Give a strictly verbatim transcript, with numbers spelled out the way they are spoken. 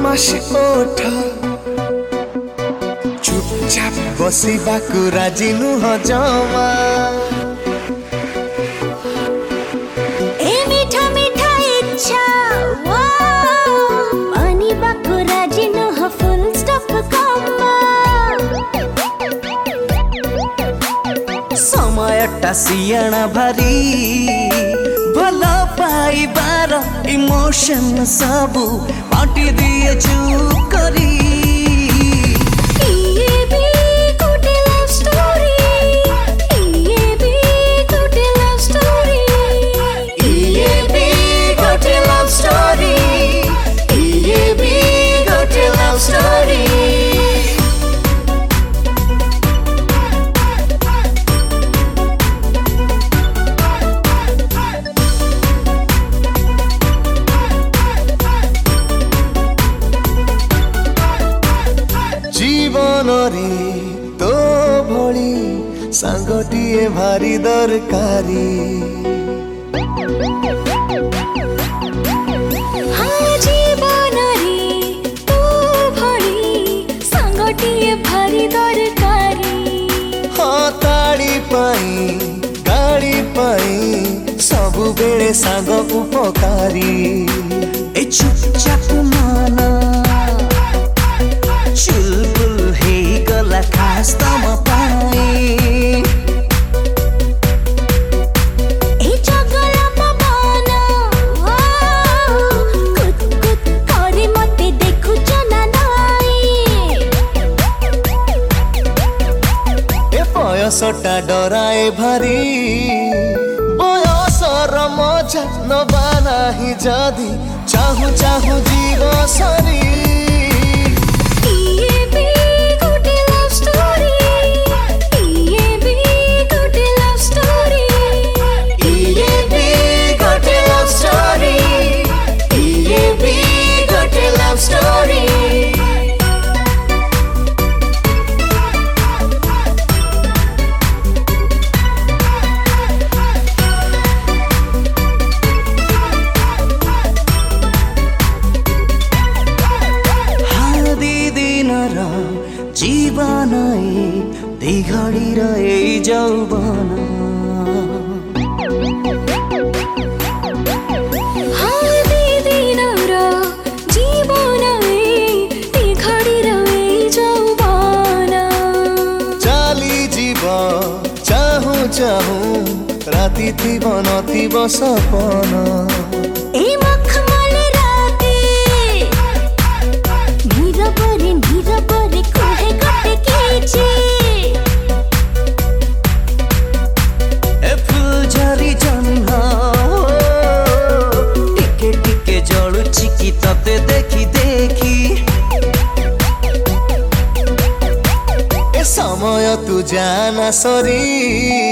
बदमाशी ओठ चुपचाप बसिबाकु राजी नुह जमा ए मीठा मीठा इच्छा मानिबाकु राजी नुह फुल स्टॉप कमा समयटा सियाणा भारी भल पाइबार इमोशन सबु बाटी दिए चुप करी जीवन रे तो भली सांगटिए भारी दरकारी हाँ जीवन रे तो भली सांगटिए भारी दरकारी हाँ ताड़ी पाई गाड़ी पाई सबु बेले सांग उपकारी ए चुपचाप माना चुलबुल हे गला खास तम पाई ए जगला पवन कुत कुत करे मते देखु जना नाई ए बयसटा डराए भारी बयसर मजा नबा नाही जदि चाहु चाहु जीव सरी जीवन दी घड़ी रहे जौवन हाँ दी दिन जीवन दी घड़ी रहे जौवन चाली जीव चाहू चाहू राति थी बनती सपन तते देखी देखी ए समय तू जाना सरी